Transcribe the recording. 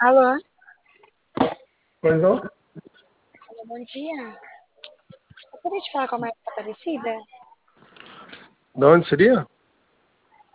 Alô? Pois não? Alô, bom dia. Eu poderia te falar com a Marta Aparecida? De onde seria?